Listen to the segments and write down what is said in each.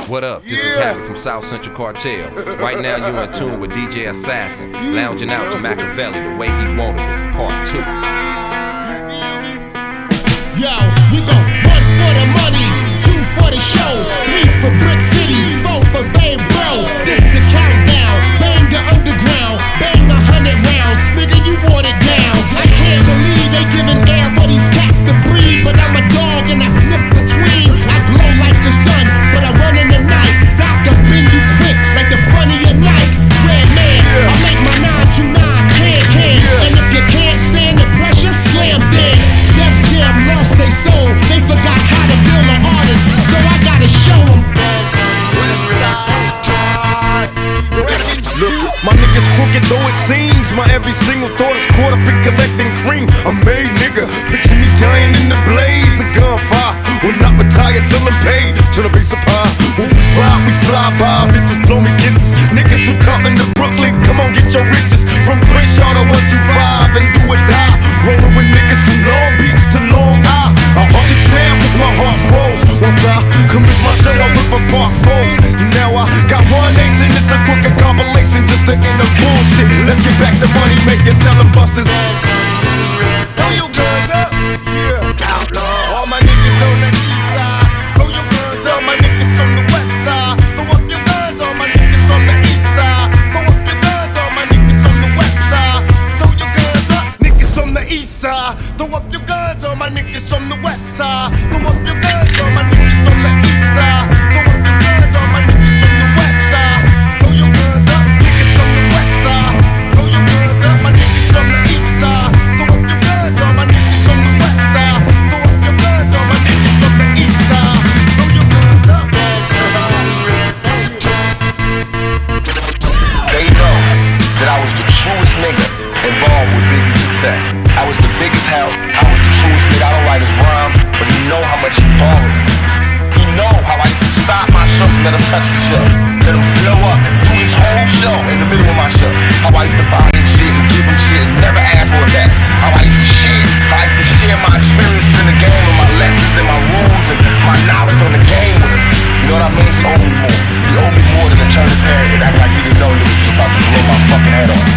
What up? This is Harry from South Central Cartel. Right now you're in tune with DJ Assassin, lounging out to Machiavelli the way he wanted it, part 2. Yo, we go 1 for the money, 2 for the show, 3 for Brick City, 4 for Babe Bro. This the countdown, bang the underground, bang 100 rounds, nigga you watered down. I can't believe they giving air for these cats to breathe, but I'm a dog and I sniff between. I glow like the sun, but I run in the night. Doc up bend you quick like the front of your Nikes. Red man, I make my 929 can. And if you can't stand the pressure, slam dance. Def Jam lost they soul, they forgot how to build an artist, so I gotta show them. Look, my niggas crooked though it seems. My every single thought is caught up in collecting cream. I'm made, nigga. Picture me dying in the blaze of gunfire. Will not retire till I'm paid. Tryna be surprised. When we fly by. Bitches blow me kisses. Niggas who come into Brooklyn, come on, get your riches. From Crenshaw to 125 and do or die. Rolling with niggas from Long Beach to Long Island. I hardly snap cause my heart froze. Once I commence my show, I rip apart foes. Now I got one nation, it's a crooked compilation just to end the bullshit. Let's get back to money making, tell them busters. Throw your guns up, yeah. Outlaw. All my niggas on the east side. Throw your guns up, my niggas from the west side. Throw up your guns, all my niggas from the east side. Throw up your guns, all my niggas from the west side. Throw your guns up, niggas from the east side. Throw up your guns, all my niggas from the west side. Throw up your guns, all my niggas from the east side. Throw up your guns, all my niggas from the west side. Throw your guns up, niggas from the west side. Throw your guns up, my niggas from the east side. Throw up your guns, all my niggas from the west side. Throw up your guns, all my niggas from the east side. Throw your guns up. They know that I was the truest nigga involved with Biggie's success. I was the biggest help. I was the truest nigga. I don't write his rhymes, but he know how much he borrowed. He know how I used to stop my show, let him touch the show, let him blow up and do his whole show in the middle of my show. How I used to buy him shit and give him shit and never ask for that. How I used to share. How I used to share my experiences in the game and my lessons and my rules and my knowledge on the game with him. You know what I mean? He owed me more. He owed me more than a turn of parent and act like he didn't know that he was about to blow my fucking head off.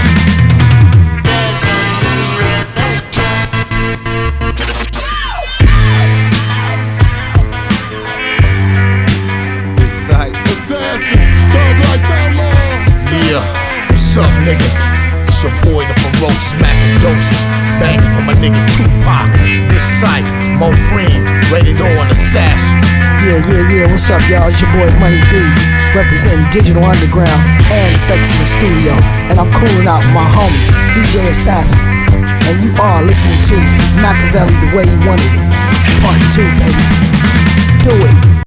Assassin, thug like outlaw. Yeah, what's up, nigga? It's your boy, the ferocious Macadocious, banging for my nigga Tupac, Big Psych, Mo Preem, rated on assassin. Yeah, what's up, y'all? It's your boy Money B, representing Digital Underground and Sex in the Studio, and I'm cooling out with my homie, DJ Assassin. And you are listening to Machiavelli the way you wanted it, part 2, baby. Do it.